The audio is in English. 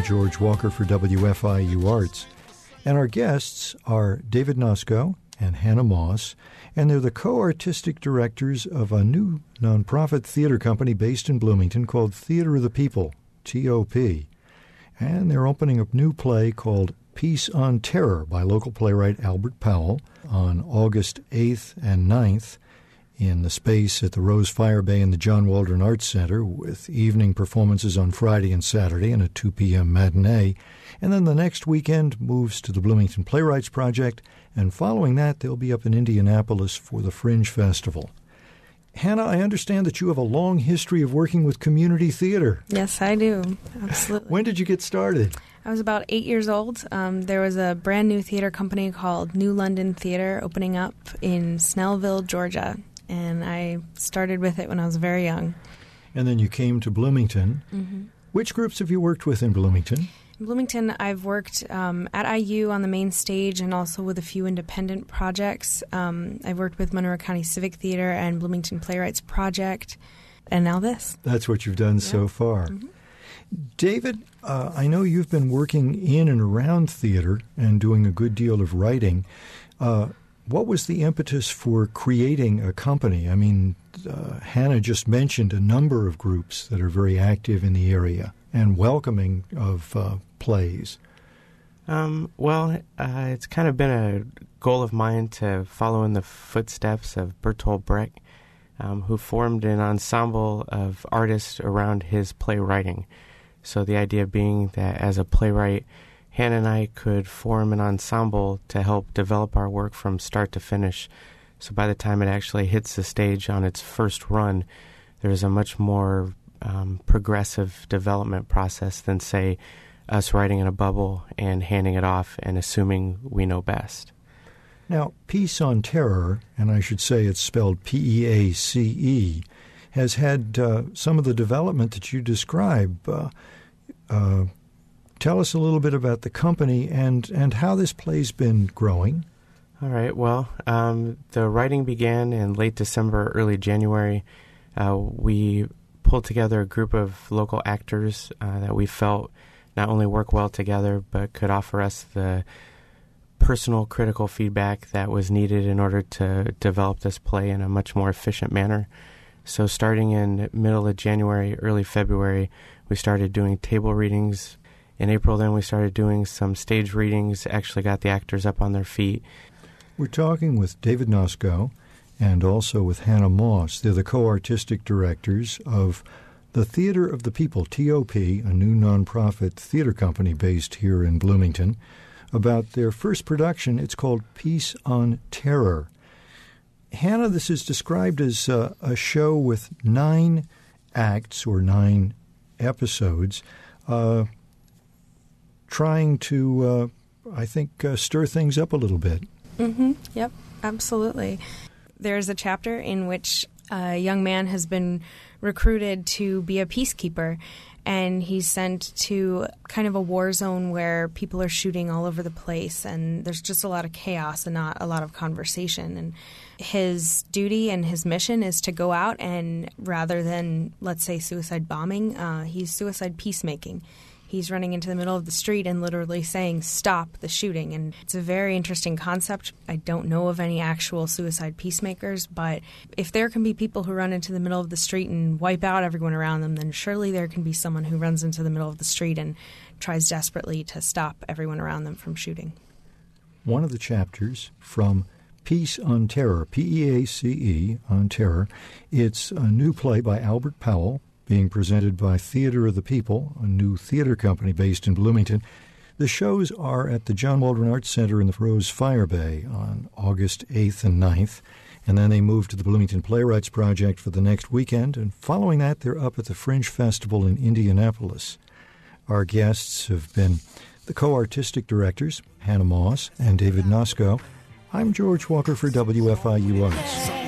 I'm George Walker for WFIU Arts. And our guests are David Nosko and Hannah Moss, and they're the co-artistic directors of a new nonprofit theater company based in Bloomington called Theater of the People, TOP. And they're opening a new play called Peace on Terror by local playwright Albert Powell on August 8th and 9th in the space at the Rose Fire Bay in the John Waldron Arts Center, with evening performances on Friday and Saturday and a 2 p.m. matinee. And then the next weekend moves to the Bloomington Playwrights Project, and following that they'll be up in Indianapolis for the Fringe Festival. Hannah, I understand that you have a long history of working with community theater. Yes, I do. Absolutely. When did you get started? I was about 8 years old. There was a brand new theater company called New London Theater opening up in Snellville, Georgia, and I started with it when I was very young. And then you came to Bloomington. Mm-hmm. Which groups have you worked with in Bloomington? In Bloomington, I've worked at IU on the main stage and also with a few independent projects. I've worked with Monroe County Civic Theater and Bloomington Playwrights Project, and now this. That's what you've done so far. Mm-hmm. David, I know you've been working in and around theater and doing a good deal of writing. What was the impetus for creating a company? I mean, Hannah just mentioned a number of groups that are very active in the area and welcoming of plays. It's kind of been a goal of mine to follow in the footsteps of Bertolt Brecht, who formed an ensemble of artists around his playwriting. So the idea being that as a playwright, Hannah and I could form an ensemble to help develop our work from start to finish. So by the time it actually hits the stage on its first run, there's a much more progressive development process than, say, us writing in a bubble and handing it off and assuming we know best. Now, Peace on Terror, and I should say it's spelled P-E-A-C-E, has had some of the development that you describe. Tell us a little bit about the company and how this play's been growing. All right. Well, the writing began in late December, early January. We pulled together a group of local actors that we felt not only work well together, but could offer us the personal critical feedback that was needed in order to develop this play in a much more efficient manner. So starting in middle of January, early February, we started doing table readings. In April, then, we started doing some stage readings, actually got the actors up on their feet. We're talking with David Nosko and also with Hannah Moss. They're the co-artistic directors of the Theater of the People, TOP, a new nonprofit theater company based here in Bloomington, about their first production. It's called Peace on Terror. Hannah, this is described as a show with 9 acts or 9 episodes, trying to, stir things up a little bit. Mm-hmm. Yep, absolutely. There's a chapter in which a young man has been recruited to be a peacekeeper, and he's sent to kind of a war zone where people are shooting all over the place, and there's just a lot of chaos and not a lot of conversation. And his duty and his mission is to go out and, rather than, let's say, suicide bombing, he's suicide peacemaking. He's running into the middle of the street and literally saying, "Stop the shooting." And it's a very interesting concept. I don't know of any actual suicide peacemakers, but if there can be people who run into the middle of the street and wipe out everyone around them, then surely there can be someone who runs into the middle of the street and tries desperately to stop everyone around them from shooting. One of the chapters from Peace on Terror, P-E-A-C-E, on Terror, it's a new play by Albert Powell, being presented by Theater of the People, a new theater company based in Bloomington. The shows are at the John Waldron Arts Center in the Rose Fire Bay on August 8th and 9th, and then they move to the Bloomington Playwrights Project for the next weekend, and following that they're up at the Fringe Festival in Indianapolis. Our guests have been the co-artistic directors, Hannah Moss and David Nosko. I'm George Walker for WFIU Arts.